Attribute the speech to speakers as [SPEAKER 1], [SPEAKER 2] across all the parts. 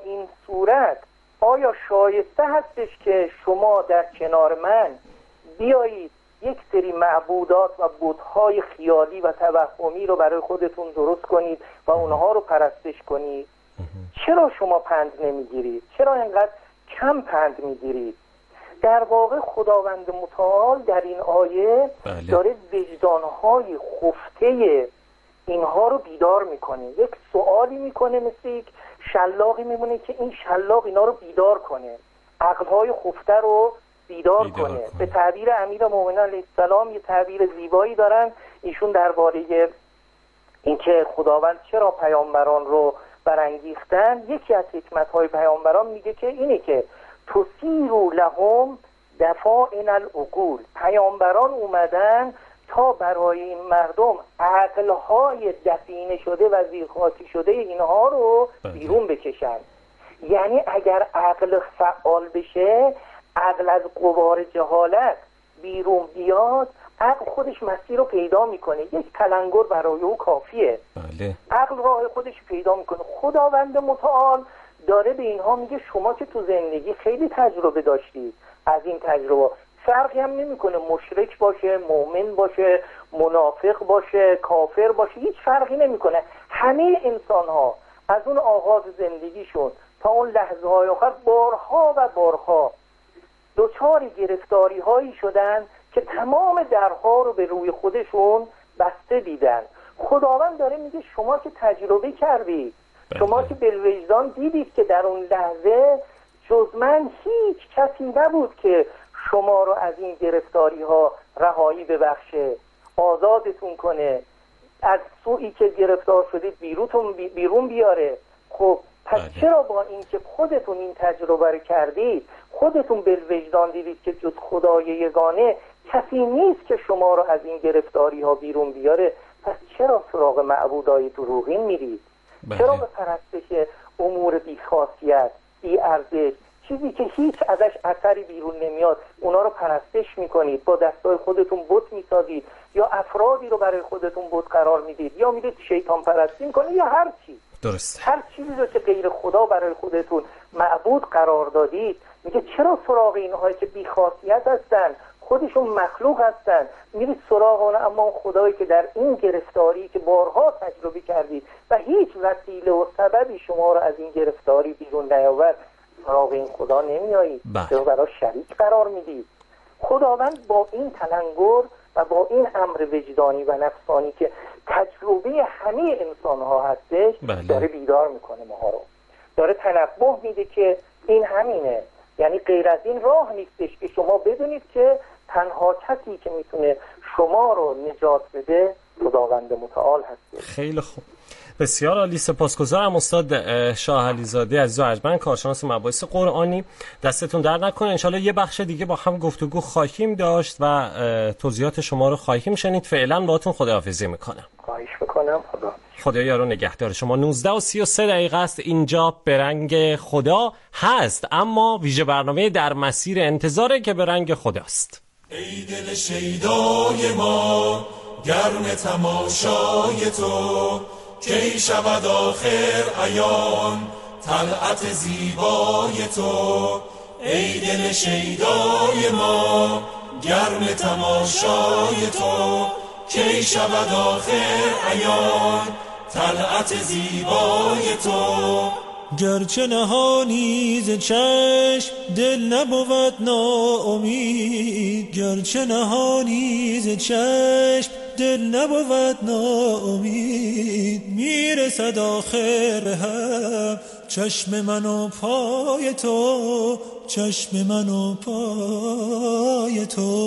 [SPEAKER 1] این صورت آیا شایسته هستش که شما در کنار من بیایید یک سری معبودات و بت‌های خیالی و توهمی رو برای خودتون درست کنید و اونها رو پرستش کنید؟ چرا شما پند نمیگیرید؟ چرا اینقدر کم پند میگیرید؟ در واقع خداوند متعال در این آیه داره وجدانهای خفته اینها رو بیدار میکنه. یک سوالی میکنه، مثل یک شلاقی میمونه که این شلاق اینا رو بیدار کنه، عقلهای خفته رو بیدار کنه. به تعبیر امیرالمومنین علیه السلام یه تعبیر زیبایی دارن ایشون درباره اینکه خداوند چرا پیامبران رو برانگیختن. یکی از حکمت‌های پیامبران میگه که اینه که تثیروا لهم دفائن العقول. پیامبران اومدن تا برای این مردم عقل‌های دفینه شده و زیرخاطی شده اینها رو بیرون بکشن. یعنی اگر عقل فعال بشه، عقل از غبار جهالت بیرون بیاد، عقل خودش مسیر رو پیدا میکنه. یک تلنگر برای او کافیه. عقل راه خودش پیدا میکنه. خداوند متعال داره به اینها میگه شما که تو زندگی خیلی تجربه داشتید، از این تجربه فرقی هم نمیکنه مشرک باشه، مؤمن باشه، منافق باشه، کافر باشه، هیچ فرقی نمیکنه. همه انسان ها از اون آغاز زندگیشون تا اون لحظه های آخر بارها و بارها دوچار گرفتاری هایی شدن که تمام درها رو به روی خودشون بسته دیدن. خداوند داره میگه شما که تجربه کردید، شما که بالوجدان دیدید که در اون لحظه جز من هیچ کسی نبود که شما رو از این گرفتاری ها رهایی ببخشه، آزادتون کنه، از سوئی که گرفتار شدید بیرون بیاره. خب پس چرا با این که خودتون این تجربه رو کردید، خودتون بالوجدان دیدید که جز خدای یگانه کسی نیست که شما رو از این گرفتاری ها بیرون بیاره، پس چرا سراغ معبودای دروغین میرید؟ چرا به پرستش امور بی‌خاصیت، بی‌ارزش، چیزی که هیچ ازش اثری بیرون نمیاد، اونا رو پرستش میکنید؟ با دستای خودتون بت میسازید، یا افرادی رو برای خودتون بت قرار میدید، یا میرید شیطان پرستی میکنید، یا هر چی.
[SPEAKER 2] درست.
[SPEAKER 1] هر چیزی رو که غیر خدا برای خودتون معبود قرار دادید، میگه چرا سراغ اینهایی که بی‌خاصیت هستن، خودشون مخلوق هستن، میرید سراغ اون؟ اما خدایی که در این گرفتاری که بارها تجربه کردید و هیچ وسیله و سببی شما رو از این گرفتاری بیرون نیاورد، سراغ این خدا نمیایید، چرا براش شریک قرار میدید؟ خداوند با این تلنگر و با این امر وجدانی و نفسانی که تجربه همه انسان ها هستش، داره بیدار میکنه ما رو، داره تنبه میده که این همینه. یعنی غیر از این راه نیستش که شما بدونید که تنها کسی که میتونه شما رو نجات بده خداوند متعال هستش.
[SPEAKER 2] خیلی خوب، بسیار عالی. سپاسگزارم استاد شاه علیزاده عزیز و ارجمند، کارشناس مباحث قرآنی. دستتون درد نکنه. انشالله یه بخش دیگه با هم گفتگو خواهیم داشت و توضیحات شما رو خواهیم شنید. فعلا باهاتون خداحافظی میکنم.
[SPEAKER 1] خواهش میکنم.
[SPEAKER 2] خدا یارو نگهدار شما. 19:33 است. اینجا به رنگ خدا هست، اما ویژه برنامه در مسیر انتظاره که به رنگ خداست.
[SPEAKER 3] ای دل شیدای ما گرم تماشای تو، کی شود آخر عیان طلعت زیبای تو. ای دل شیدای ما گرم تماشای تو، کی شود آخر عیان طلعت زیبای تو.
[SPEAKER 4] گرچه نهانی ز چشم دل نبود ناامید، گرچه نهانی ز چشم دل نبود ناامید. میرسد آخر هم چشم من و پای تو، چشم من و پای تو.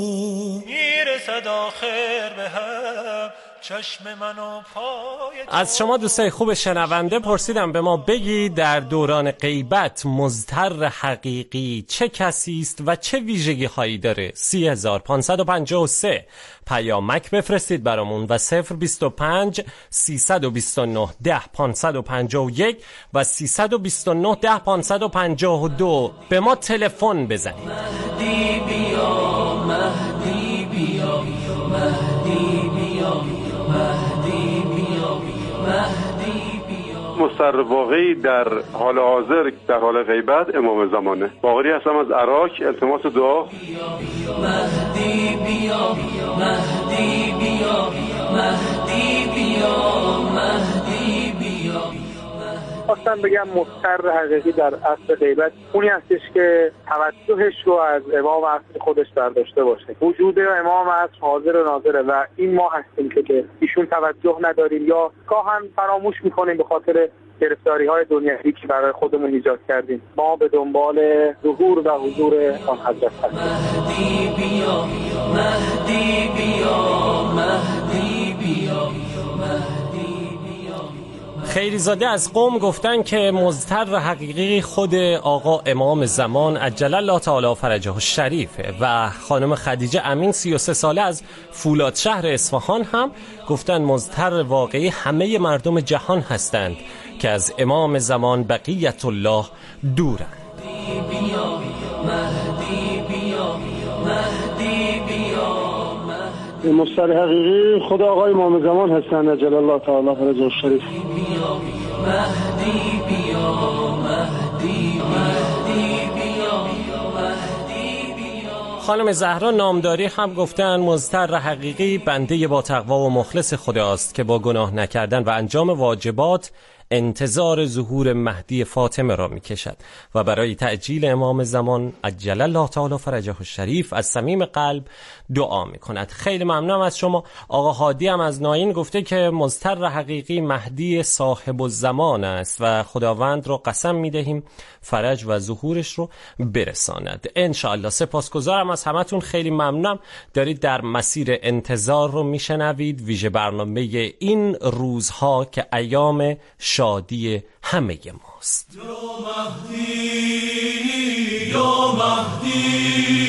[SPEAKER 4] میرسد آخر به هم چشم من و پای تو.
[SPEAKER 2] از شما دوستای خوب شنونده پرسیدم به ما بگید در دوران غیبت مضطر حقیقی چه کسی است و چه ویژگی هایی داره. 3553 پیامک بفرستید برامون و 025 329 10 551 و 329 10 552 به ما تلفن بزنید.
[SPEAKER 5] مهدی بیا، مهدی بیا، مهدی بیا، مهدی بیا، مهدی بیا.
[SPEAKER 6] مستر واقعی در حال حاضر در حال غیبت امام زمانه. باقری هستم از عراق. التماس دعا.
[SPEAKER 5] مهدی بیا، مهدی بیا، مهدی بیا، مهدی بیا.
[SPEAKER 1] خواستم بگم مستر حقیقی در عصر غیبت اونی هستش که توجهش رو از امام عصر خودش برداشته باشه. وجود امام عصر حاضر و ناظره و این ما هستیم که ایشون توجه نداریم یا گاهن فراموش میکنیم به خاطر گرفتاری‌های دنیوی که برای خودمون ایجاد کردیم. ما به دنبال ظهور و حضور آن حضرت هستیم.
[SPEAKER 5] مهدی بیا، مهدی بیا، مهدی بیا،
[SPEAKER 2] خیریزاده از قم گفتن که مضطر حقیقی خود آقا امام زمان عجل الله تعالی فرجه الشریفه و خانم خدیجه امین 33 ساله از فولاد شهر اصفهان هم گفتن مضطر واقعی همه مردم جهان هستند که از امام زمان بقیت الله دورند.
[SPEAKER 6] مستر حقیقی خود آقای امام زمان هستند عجل الله تعالی فرجه الشریف.
[SPEAKER 5] مهدی بیا، مهدی، مهدی بیا، مهدی بیا.
[SPEAKER 2] خانم زهرا نامداری هم گفتن مضطر حقیقی بنده با تقوا و مخلص خداست که با گناه نکردن و انجام واجبات انتظار ظهور مهدی فاطمه را می کشد و برای تعجیل امام زمان عجل الله تعالی فرجه الشریف از صمیم قلب دعا می کند. خیلی ممنونم از شما. آقا هادی هم از ناین گفته که مضطر حقیقی مهدی صاحب الزمان است و خداوند را قسم می دهیم فرج و ظهورش رو برساند انشاءالله. سپاسگزارم از همتون. خیلی ممنونم. دارید در مسیر انتظار رو می شنوید. ویژه برنامه این روزها که ایام شادی همه ماست.
[SPEAKER 3] یا مهدی، یا مهدی،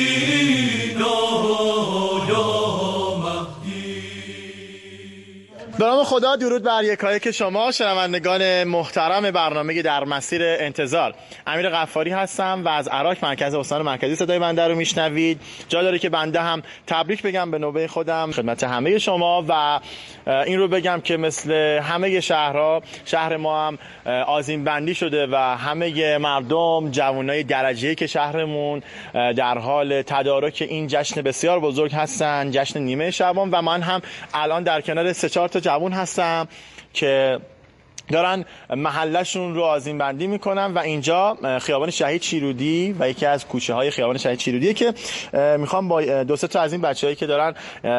[SPEAKER 7] به نام خدا. درود بر یکایک شما شنوندگان محترم برنامه در مسیر انتظار. امیر غفاری هستم و از عراق مرکز استان مرکزی صدای بنده رو میشنوید. جا داره که بنده هم تبریک بگم به نوبه خودم خدمت همه شما و این رو بگم که مثل همه شهرها شهر ما هم آذین بندی شده و همه مردم جوانای درجه‌ای که شهرمون در حال تدارک این جشن بسیار بزرگ هستن، جشن نیمه شعبان، و من هم الان در کنار 3-4 تا جوان هستم که دارن محلشون رو آذین بندی میکنن و اینجا خیابان شهید شیرودی و یکی از کوچه های خیابان شهید شیرودیه که میخوام با 2-3 تا از این بچه‌هایی که دارن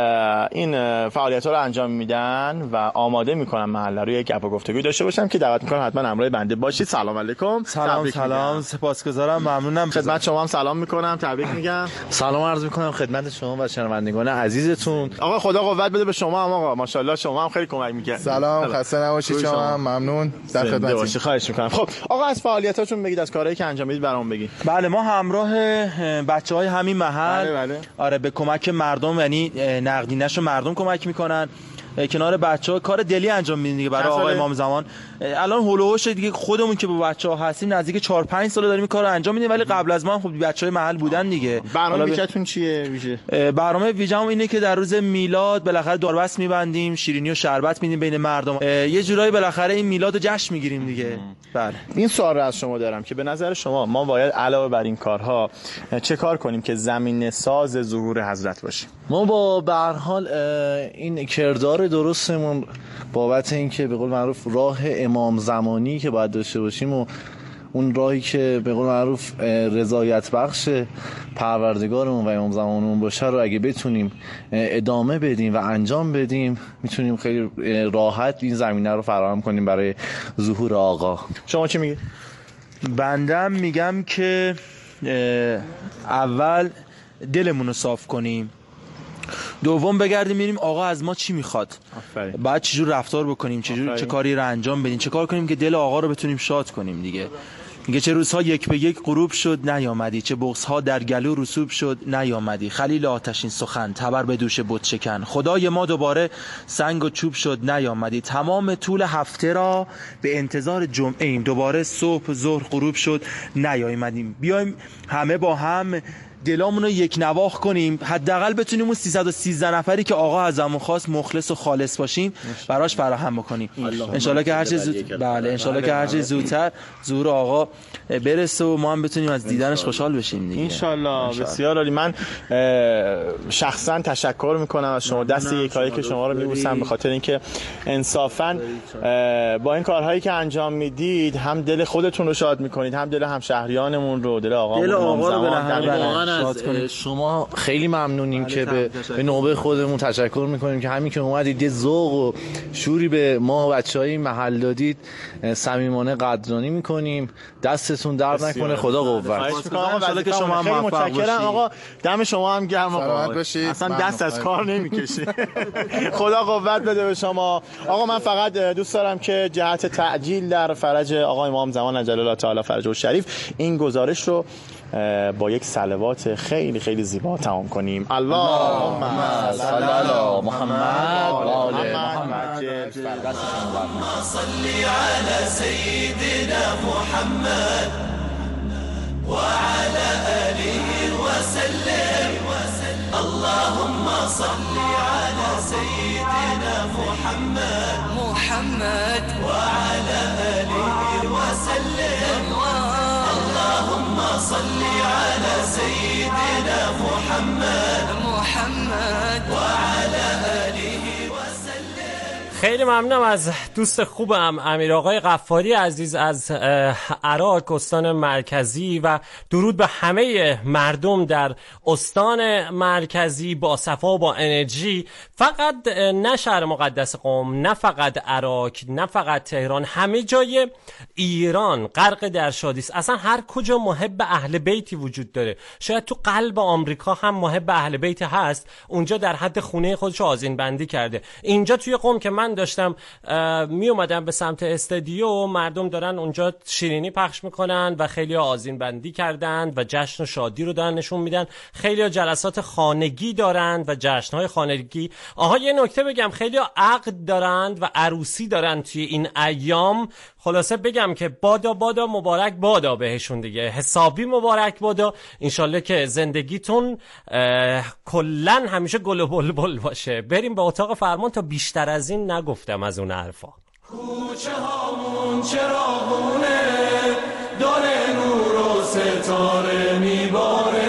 [SPEAKER 7] این فعالیت‌ها رو انجام میدن و آماده میکنن محله رو یک گپ و گفتگوی داشته باشم که دعوت میکنم حتما همراه بنده باشید. سلام علیکم.
[SPEAKER 8] سلام سپاسگزارم، ممنونم.
[SPEAKER 7] خدمت شما هم سلام میکنم، تبریک میگم.
[SPEAKER 8] سلام عرض میکنم خدمت شما و شنوندگان عزیزتون.
[SPEAKER 7] آقا خدا قوت بده به شما هم. آقا ماشاءالله شما هم خیلی کمک میکنید.
[SPEAKER 8] سلام، خسته نباشید. شما ممنون، در خدمتید.
[SPEAKER 7] خواهش میکنم. خب آقا از فعالیتاتون بگید، از کارهایی که انجام میدید برام بگید.
[SPEAKER 8] بله، ما همراه بچهای همین محل آره به کمک مردم، یعنی نقدینه‌شو مردم کمک میکنن، کنار بچه‌ها کار دلی انجام میدیم دیگه برای آقای امام زمان. الان هولوش دیگه خودمون که با بچه‌ها هستیم نزدیک 4-5 سال داریم این کارو انجام میدیم، ولی قبل از ما خب بچه‌های محل بودن دیگه.
[SPEAKER 7] برنامه ویژه‌تون چیه ویژه؟
[SPEAKER 8] برنامه ویژه‌م اینه که در روز میلاد بالاخره داربست می‌بندیم، شیرینی و شربت میدیم بین مردم، یه جورایی بالاخره این میلادو جشن میگیریم دیگه. بله.
[SPEAKER 7] این سوال رو از شما دارم که به نظر شما ما باید علاوه بر این کارها چه کار کنیم که زمینه ساز ظهور حضرت باشیم؟
[SPEAKER 8] ما با به هر حال این کردار درستمون بابت اینکه به قول معروف راه امام زمانی که باید داشته باشیم و اون راهی که به قول معروف رضایت بخش پروردگارمون و امام زمانمون باشه رو اگه بتونیم ادامه بدیم و انجام بدیم، میتونیم خیلی راحت این زمینه رو فراهم کنیم برای ظهور آقا.
[SPEAKER 7] شما چی میگید؟
[SPEAKER 8] بندم میگم که اول دلمون رو صاف کنیم، دوم بگردیم ببینیم آقا از ما چی میخواد، بعد چجور رفتار بکنیم، چه کاری رو انجام بدیم، چه کار کنیم که دل آقا رو بتونیم شاد کنیم دیگه. میگه چه روزها یک به یک غروب شد نیامدی، چه بغض‌ها در گلو رسوب شد نیامدی، خلیل آتشین سخن تبر به دوش بت شکن، خدای ما دوباره سنگ و چوب شد نیامدی، تمام طول هفته را به انتظار جمعه ایم، دوباره صبح ظهر غروب شد نیامدیم، بیایم همه با هم دلامون رو یک نواخت کنیم، حداقل بتونیم اون 313 نفری که آقا ازمون خواست مخلص و خالص باشیم براش فراهم بکنیم. ان شاءالله که هر چه بله ان شاءالله که هر چه زودتر ظهور آقا برسه و ما هم بتونیم از دیدنش خوشحال بشیم دیگه.
[SPEAKER 7] ان شاءالله. بسیار عالی. من شخصا تشکر میکنم از شما، دست یکایی که شما رو میبوسم به خاطر اینکه انصافا با این کارهایی که انجام میدید هم دل خودتون رو شاد میکنید، هم دل همشهریانمون رو، دل آقا
[SPEAKER 9] واقعا از شما خیلی ممنونیم که به نوبه خودمون تشکر میکنیم که همین که اومدید یه ذوق و شوری به ما بچهای محل دادید، صمیمانه قدردانی میکنیم. دستتون درد نکنه، خدا قوت.
[SPEAKER 7] ان شاءالله که شما هم موفق باشید. آقا دم شما هم گرم آقا، اصلا دست از کار نمیکشه. خدا قوت بده به شما. آقا من فقط دوست دارم که جهت تعجیل در فرج آقا امام زمان عجل الله تعالی فرجه الشریف این گزارش رو با یک صلوات خیلی خیلی زیبا تمام کنیم. اللهم صل علی محمد و آل محمد.
[SPEAKER 3] اللهم صل علی سیدنا محمد و علی آله و سلم. اللهم صل علی سیدنا محمد و علی آله و سلم. اللهم صل على سيدنا محمد وعلى آله وسلم.
[SPEAKER 2] خیلی ممنونم از دوست خوبم امیر آقای غفاری عزیز از عراق استان مرکزی و درود به همه مردم در استان مرکزی با صفا و با انرژی. فقط نه شهر مقدس قم، نه فقط عراق، نه فقط تهران، همه جای ایران غرق در شادی است. اصلا هر کجا محب اهل بیتی وجود داره. شاید تو قلب آمریکا هم محب اهل بیت هست، اونجا در حد خونه خودش آذین بندی کرده. اینجا توی قم که من داشتم می اومدم به سمت استادیو، مردم دارن اونجا شیرینی پخش میکنن و خیلی آذین بندی کردن و جشن و شادی رو دارن نشون میدن. خیلی جلسات خانگی دارن و جشن‌های خانگی. آها یه نکته بگم، خیلی عقد دارند و عروسی دارن توی این ایام. خلاصه بگم که بادا مبارک بادا بهشون دیگه، حسابی مبارک بادا. انشالله که زندگیتون کلن همیشه گل و بلبل باشه. بریم به اتاق فرمان تا بیشتر از این نگفتم از اون حرفا.
[SPEAKER 3] کوچه هامون چراغونه داره، نور و ستاره میباره،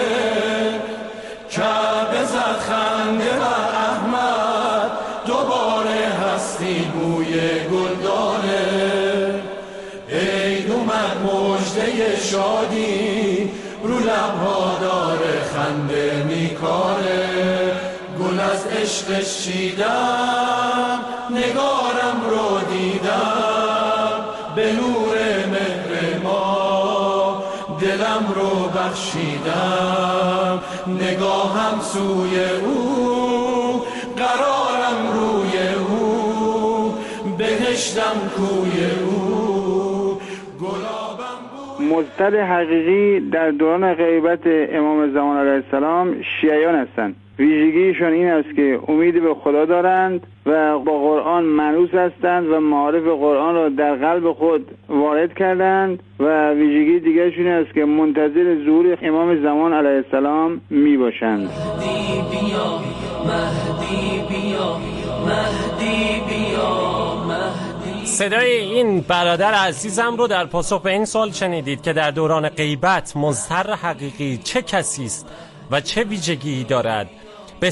[SPEAKER 3] کعبه زد خنده بر احمد، دوباره هستی بوی گل داره. عید اومد مژده شادی، رو لبها داره خنده میکاره. گل از عشقش چیدم، نگارم رو دیدم، به نور مهر ما دلم رو بخشیدم. نگاهم سوی او، قرارم روی او، بهشتم کوی او، گلابم بوی.
[SPEAKER 10] مضطر حقیقی در دوران غیبت امام زمان علیه السلام شیعیان هستند. ویژگیشون این است که امید به خدا دارند و با قرآن مانوس هستند و معارف قرآن را در قلب خود وارد کردند و ویژگی دیگرشون است که منتظر ظهور امام زمان علیه السلام می باشند.
[SPEAKER 5] مهدی بیا، مهدی بیا، مهدی بیا، مهدی.
[SPEAKER 2] صدای این برادر عزیزم رو در پاسخ به این سوال شنیدید که در دوران غیبت مضطر حقیقی چه کسی است و چه ویژگی دارد. به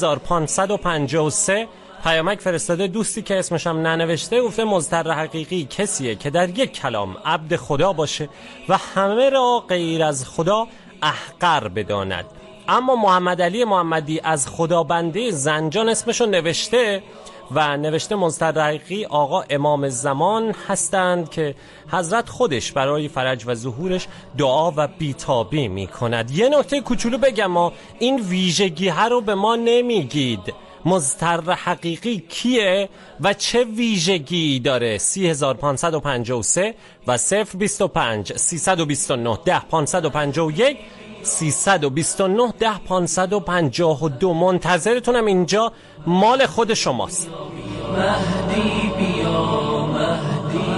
[SPEAKER 2] 3553 پیامک فرستاده دوستی که اسمش هم ننوشته، گفته مضطر حقیقی کسیه که در یک کلام عبد خدا باشه و همه را غیر از خدا احقر بداند. اما محمد علی محمدی از خدابنده زنجان اسمشو نوشته و نوشته مضطر حقیقی آقا امام زمان هستند که حضرت خودش برای فرج و ظهورش دعا و بیتابی می کند. یه نکته کوچولو بگم، ما این ویژگی ها رو به ما نمیگید. مضطر حقیقی کیه و چه ویژگی داره؟ 3553 و 025 329 10551 329 10552. منتظرتونم اینجا، مال خود شماست.
[SPEAKER 5] مهدی بیا، مهدی.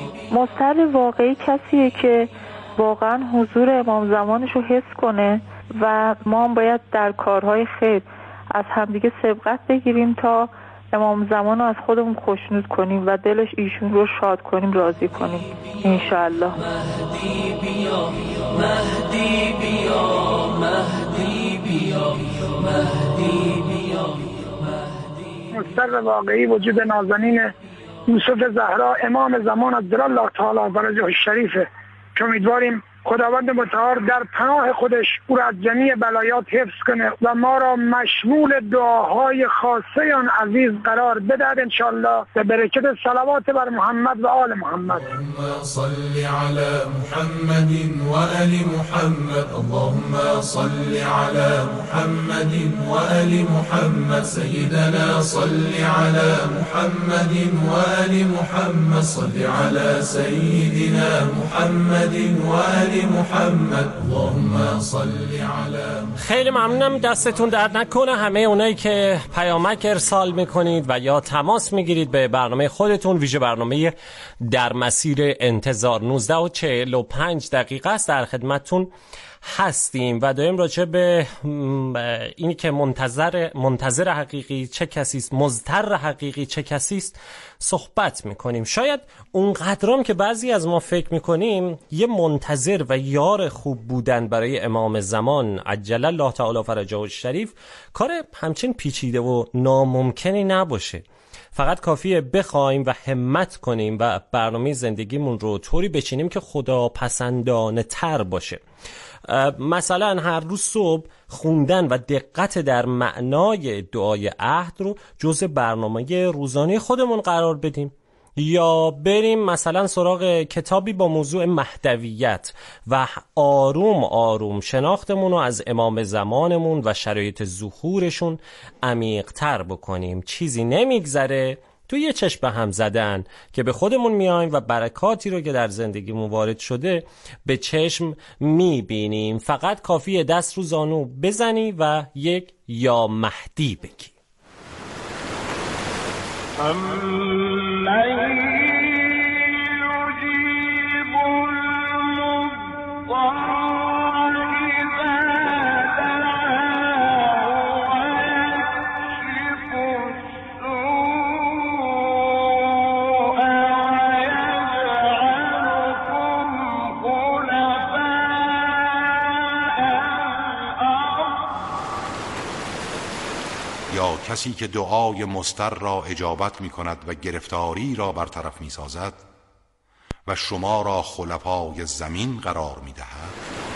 [SPEAKER 11] مضطر واقعی کسیه که واقعا حضور امام زمانش رو حس کنه و ما باید در کارهای خیر از همدیگه سبقت بگیریم تا امام زمان رو از خودمون خوشنود کنیم و دلش ایشون رو شاد کنیم، راضی کنیم انشاءالله.
[SPEAKER 5] مهدی بیا، مهدی بیا، مهدی بیا، مهدی بیا.
[SPEAKER 12] مستر واقعی وجود نازنین یوسف زهرا امام زمان عجلالله تعالی فرجه الشریفه که امیدواریم خداوند متعال در پناه خودش او را از جمیع بلایات حفظ کنه و ما را مشمول دعاهای خاصه آن عزیز قرار بدهد انشاءالله به برکت صلوات بر محمد و آل محمد.
[SPEAKER 3] اللهم صل علی محمد و آل محمد. اللهم صل علی محمد و آل محمد. سیدنا صل علی محمد و آل محمد. صل علی سیدنا محمد و آل محمد. اللهم صل علی.
[SPEAKER 2] خیلی ممنونم، دستتون درد نکنه. همه اونایی که پیامک ارسال میکنید و یا تماس میگیرید به برنامه خودتون، ویژه برنامه در مسیر انتظار 19:45 است، در خدمتتون هستیم و داریم راجع به اینی که منتظر حقیقی چه کسی است، مضطر حقیقی چه کسی است صحبت میکنیم. شاید اونقدرام که بعضی از ما فکر میکنیم یه منتظر و یار خوب بودن برای امام زمان عجل الله تعالی فرجه الشریف کار همچین پیچیده و ناممکنی نباشه. فقط کافیه بخوایم و همت کنیم و برنامه زندگیمون رو طوری بچینیم که خدا پسندانه تر باشه. مثلا هر روز صبح خوندن و دقت در معنای دعای عهد رو جزء برنامه روزانه خودمون قرار بدیم، یا بریم مثلا سراغ کتابی با موضوع مهدویت و آروم آروم شناختمون رو از امام زمانمون و شرایط ظهورشون عمیق‌تر بکنیم. چیزی نمیگذره تو یه چشم به هم زدن که به خودمون میایم و برکاتی رو که در زندگیمون وارد شده به چشم میبینیم. فقط کافیه دست رو زانو بزنی و یک یا مهدی بگی.
[SPEAKER 13] کسی که دعای مضطر را اجابت می کند و گرفتاری را برطرف می سازد و شما را خلفای زمین قرار می دهد.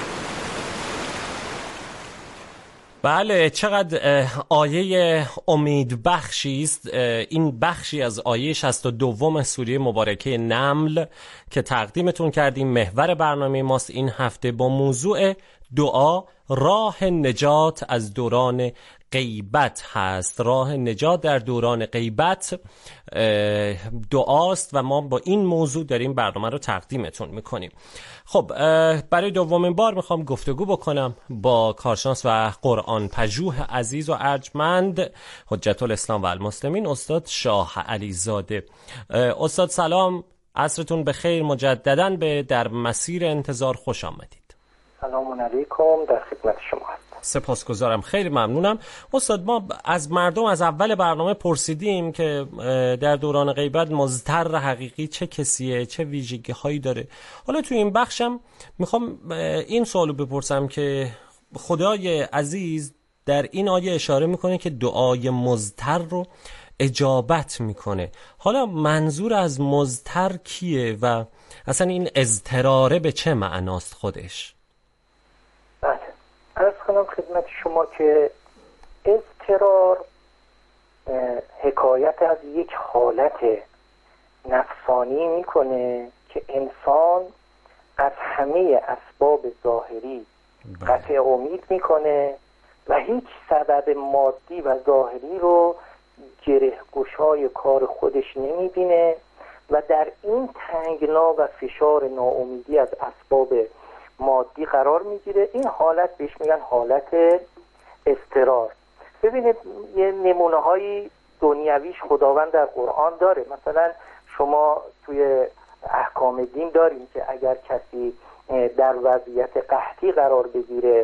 [SPEAKER 2] بله، چقدر آیه امید بخشی است. این بخشی از آیه 62 سوره مبارکه نمل که تقدیمتون کردیم محور برنامه ماست این هفته با موضوع دعا راه نجات از دوران غیبت هست. راه نجات در دوران غیبت دعاست و ما با این موضوع داریم برنامه رو تقدیمتون میکنیم. خب برای دومین بار میخوام گفتگو بکنم با کارشناس و قرآن پژوه عزیز و ارجمند حجت الاسلام و المسلمین استاد شاه علیزاده. استاد سلام، عصرتون بخیر، مجدداً به در مسیر انتظار خوش آمدید.
[SPEAKER 1] سلام علیکم، در خدمت شما هستم.
[SPEAKER 2] سپاسگزارم، خیلی ممنونم. استاد ما از مردم از اول برنامه پرسیدیم که در دوران غیبت مضطر حقیقی چه کسیه، چه ویژگی هایی داره. حالا توی این بخشم میخوام این سوالو بپرسم که خدای عزیز در این آیه اشاره میکنه که دعای مضطر رو اجابت میکنه. حالا منظور از مضطر کیه و اصلا این اضطراره به چه معناست خودش؟
[SPEAKER 1] بله، عرض کنم خدمت شما که اضطرار حکایت از یک حالت نفسانی میکنه که انسان از همه اسباب ظاهری قطع امید میکنه و هیچ سبب مادی و ظاهری رو گره گشای کار خودش نمیبینه و در این تنگنا و فشار ناامیدی از اسباب مادی قرار میگیره. این حالت بهش میگن حالت اضطرار. ببینید یه نمونه های دنیویش خداوند در قرآن داره. مثلا شما توی احکام دین داریم که اگر کسی در وضعیت قحطی قرار بگیره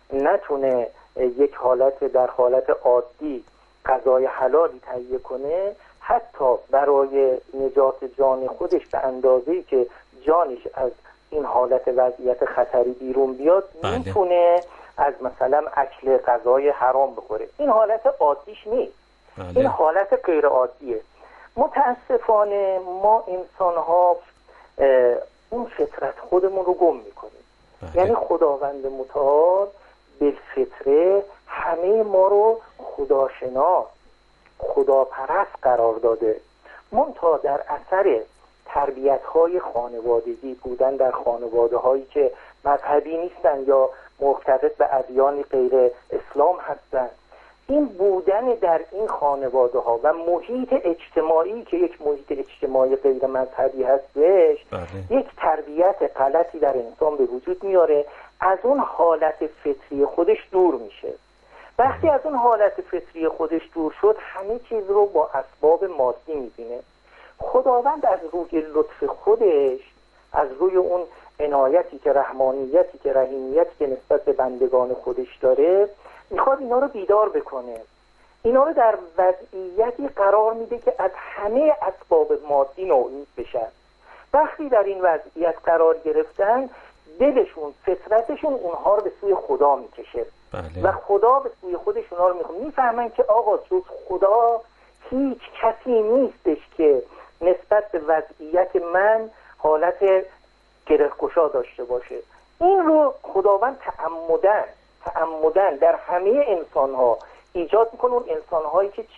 [SPEAKER 1] نتونه یک حالت در حالت عادی غذای حلالی تهیه کنه، حتی برای نجات جان خودش به اندازه‌ای که جانش از این حالت وضعیت خطری بیرون بیاد میتونه از مثلا اکل غذای حرام بخوره. این حالت عادیش نیست، این حالت غیر عادیه. متاسفانه ما انسان ها اون فطرت خودمون رو گم میکنیم. یعنی خداوند متعال بالفطره همه ما رو خداشناس، خداپرست قرار داده. منتها در اثر تربیت‌های خانوادگی بودن در خانواده‌هایی که مذهبی نیستن یا مرتبط به ادیان غیر اسلام هستن، این بودن در این خانواده‌ها و محیط اجتماعی که یک محیط اجتماعی غیر مذهبی هستش، یک تربیت غلطی در انسان به وجود میاره، از اون حالت فطری خودش دور میشه. وقتی از اون حالت فطری خودش دور شد، همه چیز رو با اسباب مادی میبینه. خداوند از روی لطف خودش، از روی اون عنایتی که رحمانیتی که رحیمیتی که نسبت به بندگان خودش داره، میخواد اینا رو بیدار بکنه، اینا رو در وضعیتی قرار میده که از همه اسباب مادی نوعید بشن. وقتی در این وضعیت قرار گرفتن، دلشون، فطرتشون اونها رو به سوی خدا میکشه و خدا به سوی خودش اونها رو میفهمن که آقا جز خدا هیچ کسی نیستش که نسبت به وضعیت من حالت گره‌گشا داشته باشه. این رو خداوند تعمدن در همه انسان‌ها ایجاد میکنه. اون انسان‌هایی که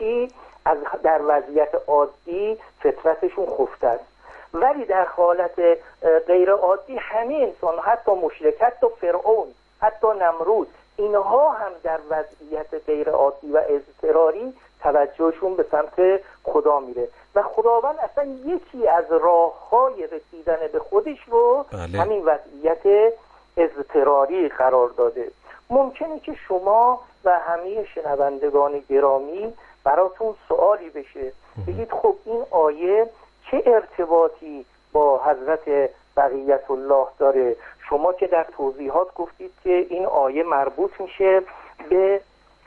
[SPEAKER 1] در وضعیت عادی فطرتشون خفته است، ولی در حالت غیر عادی همه انسان، حتی مشرک، حتی فرعون، حتی نمرود، اینها هم در وضعیت غیر عادی و اضطراری توجهشون به سمت خدا میره و خداوند اصلا یکی از راه‌های رسیدن به خودش رو همین وضعیت اضطراری قرار داده. ممکنه که شما و همه شنوندگان گرامی براتون سوالی بشه، بگید خب این آیه چه ارتباطی با حضرت بقیت الله داره؟ شما که در توضیحات گفتید که این آیه مربوط میشه به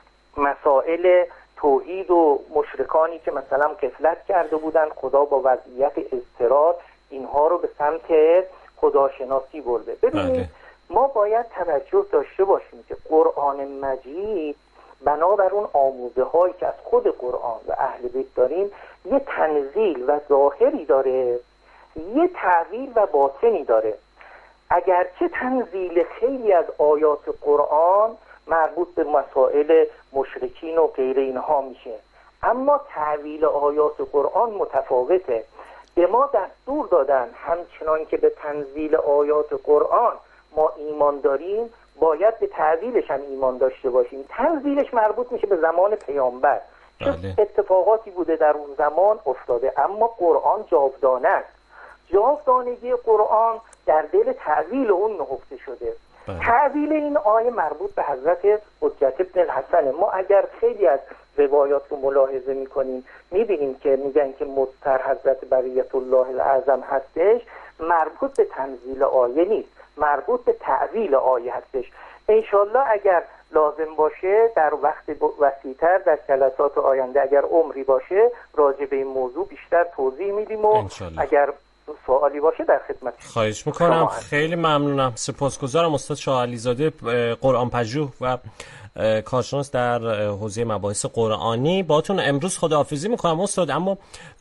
[SPEAKER 1] مسائل توحید و مشرکانی که مثلا غفلت کرده بودن، خدا با وضعیت اضطرار اینها رو به سمت خداشناسی برده. ببینید ما باید توجه داشته باشیم که قرآن مجید بنابر اون آموزه هایی که از خود قرآن و اهل بیت داریم یه تنزیل و ظاهری داره، یه تعویل و باطنی داره. اگرچه تنزیل خیلی از آیات قرآن مربوط به مسائل مشرکین و غیر اینها میشه، اما تعویل آیات قرآن متفاوته. به ما دستور دادن همچنان که به تنزیل آیات قرآن ما ایمان داریم، باید به تعویلش هم ایمان داشته باشیم. تنزیلش مربوط میشه به زمان پیامبر، چه اتفاقاتی بوده در اون زمان افتاده، اما قرآن جاودانه است. جاودانگی قرآن در دل تعویل اون نهفته شده. تعویل این آیه مربوط به حضرت حجت ابن الحسن. ما اگر خیلی از روایات رو ملاحظه میکنیم میبینیم که میگن که مضطر حضرت بقیت الله الاعظم هستش، مربوط به تنزیل آیه نیست، مربوط به تعویل آیه هستش. انشالله اگر لازم باشه در وقت وسیع‌تر در جلسات آینده اگر عمری باشه راجع به این موضوع بیشتر توضیح میدیم و اگر سوالی باشه در خدمت.
[SPEAKER 2] خواهش میکنم. خیلی ممنونم. سپاسگزارم استاد شاه علیزاده، قرآن پژوه و کارشناس در حوزه مباحث قرآنی. باهاتون امروز خداحافظی میکنم استاد، اما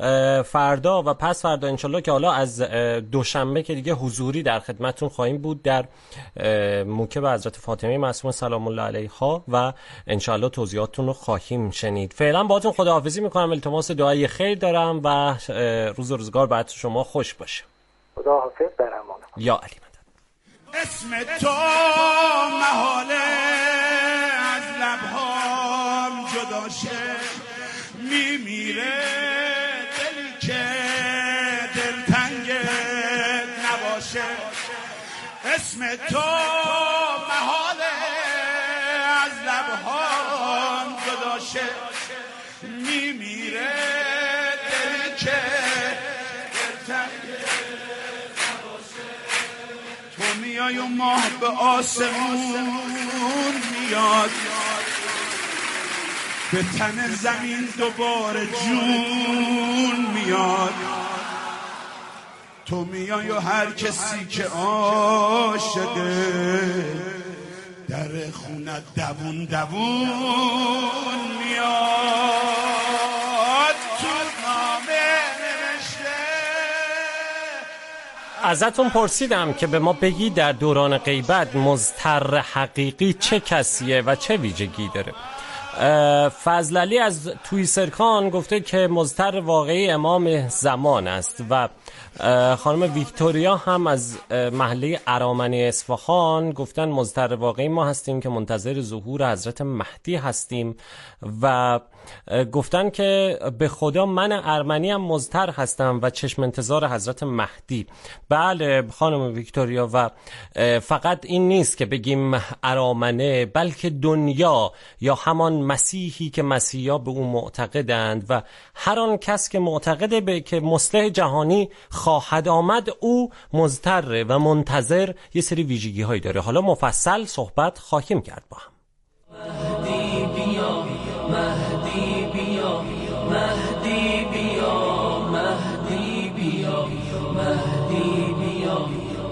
[SPEAKER 2] فردا و پس فردا انشالله که حالا از دوشنبه که دیگه حضوری در خدمتتون خواهیم بود در موکب حضرت فاطمه معصومه سلام الله علیها و انشالله توضیحاتتون رو خواهیم شنید. فعلا باهاتون خداحافظی میکنم، التماس دعای خیر دارم و روز و روزگار برای شما خوش باشه.
[SPEAKER 1] خداحافظ، در امان.
[SPEAKER 2] یا علی مدد.
[SPEAKER 3] اسم تو محاله از لبهام جدا شه، میمیره دلی که دلتنگت نباشه. اسم تو محاله از لبهام جدا شه، میمیره دلی که دلتنگت نباشه. تو میای و ماه به آسمون میاد، به تن زمین دوباره جون میاد. تو میای و هر کسی که عاشقه در خونه دوون دوون میاد. تو نامه نوشته.
[SPEAKER 2] ازتون پرسیدم که به ما بگی در دوران غیبت مضطر حقیقی چه کسیه و چه ویژگی داره. فضلعلی از تویسرکان گفته که مضطر واقعی امام زمان است و خانم ویکتوریا هم از محله ارامنه اصفهان گفتن مضطر واقعی ما هستیم که منتظر ظهور حضرت مهدی هستیم و گفتن که به خدا من ارمنی هم مضطر هستم و چشم انتظار حضرت مهدی. بله خانم ویکتوریا، و فقط این نیست که بگیم ارامنه، بلکه دنیا یا همان مسیحی که مسیحا به او معتقدند و هر آن کس که معتقده به که مصلح جهانی خواهد آمد او مضطر و منتظر یه سری ویژگی هایی داره. حالا مفصل صحبت خواهیم کرد با هم.
[SPEAKER 5] مهدی بیا، مهدی بیا، مهدی بیا، مهدی بیا، مهدی بیا،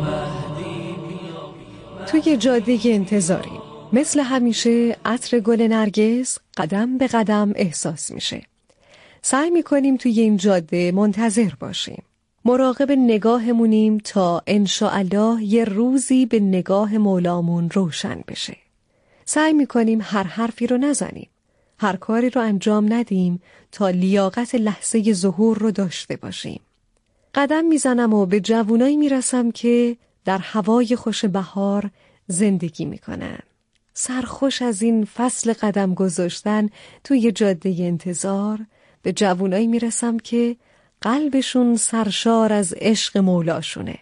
[SPEAKER 5] مهدی بیا.
[SPEAKER 14] توی جاده انتظاری مثل همیشه عطر گل نرگس قدم به قدم احساس میشه. سعی میکنیم توی این جاده منتظر باشیم. مراقب نگاهمونیم تا انشاءالله یه روزی به نگاه مولامون روشن بشه. سعی میکنیم هر حرفی رو نزنیم. هر کاری رو انجام ندیم تا لیاقت لحظه ظهور رو داشته باشیم. قدم میزنم و به جوونایی میرسم که در هوای خوش بهار زندگی میکنن. سرخوش از این فصل قدم گذاشتن توی جاده انتظار به جوونایی میرسم که قلبشون سرشار از عشق مولاشونه.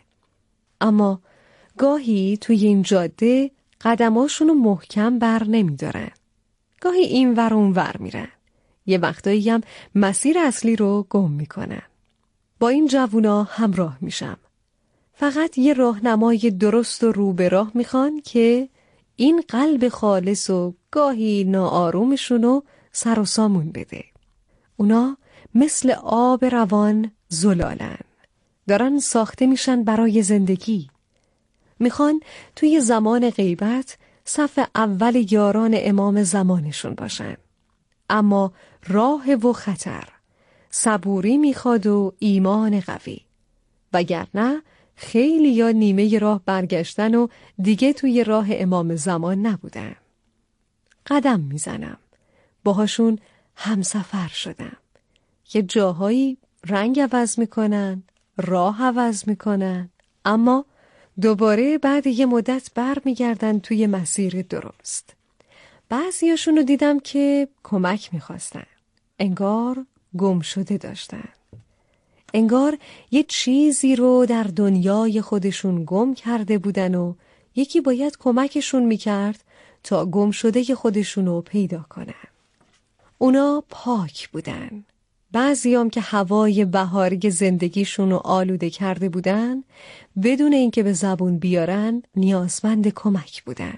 [SPEAKER 14] اما گاهی توی این جاده قدماشونو محکم بر نمیدارن. گاهی این ور اون ور میرن. یه وقتایی هم مسیر اصلی رو گم میکنن. با این جوونا همراه میشم. فقط یه راهنمای درست و رو به راه میخوان که این قلب خالص و گاهی ناآرومشونو سر و سامون بده. اونا مثل آب روان زلالن. دارن ساخته میشن برای زندگی. میخوان توی زمان غیبت صف اول یاران امام زمانشون باشن. اما راه و خطر، صبوری میخواد و ایمان قوی. وگرنه خیلی یا نیمه راه برگشتن و دیگه توی راه امام زمان نبودن. قدم میزنم. باهاشون همسفر شدم. یه جاهایی رنگ عوض میکنن، راه عوض میکنن، اما دوباره بعد یه مدت بر میگردن توی مسیر درست. بعضیاشون رو دیدم که کمک میخواستن. انگار گم شده داشتن. انگار یه چیزی رو در دنیای خودشون گم کرده بودن و یکی باید کمکشون میکرد تا گم شده خودشون رو پیدا کنن. اونا پاک بودن. بعضیام که هوای بهاری زندگیشون رو آلوده کرده بودن بدون اینکه به زبون بیارن نیازمند کمک بودن.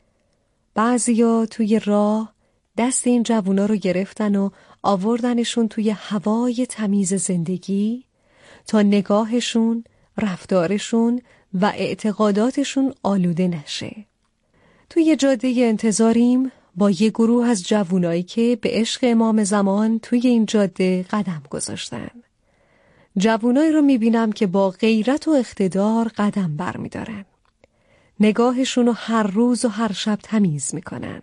[SPEAKER 14] بعضیا توی راه دست این جوونا رو گرفتن و آوردنشون توی هوای تمیز زندگی تا نگاهشون، رفتارشون و اعتقاداتشون آلوده نشه. توی جاده انتظاریم با یه گروه از جوونایی که به عشق امام زمان توی این جاده قدم گذاشتن. جوونایی رو میبینم که با غیرت و اقتدار قدم بر میدارن. نگاهشون رو هر روز و هر شب تمیز میکنن.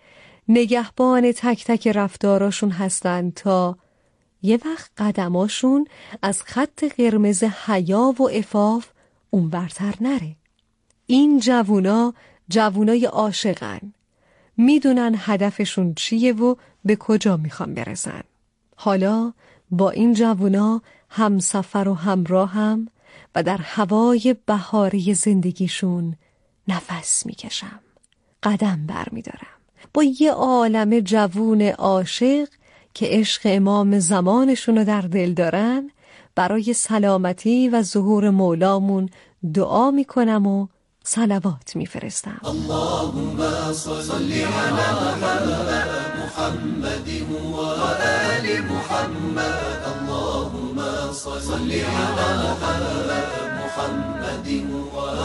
[SPEAKER 14] نگهبان تک تک رفتاراشون هستن تا یه وقت قدماشون از خط قرمز حیا و عفاف اون برتر نره. این جوونای عاشقن. میدونن هدفشون چیه و به کجا میخوان برسن. حالا با این جوونا هم سفر و همراه هم و در هوای بهاری زندگیشون نفس میکشم. قدم بر میدارم. با یه عالم جوون عاشق که عشق امام زمانشونو در دل دارن برای سلامتی و ظهور مولامون دعا میکنم و صلوات میفرستم.
[SPEAKER 5] اللهم صل على محمد و آل محمد. اللهم صل على محمد و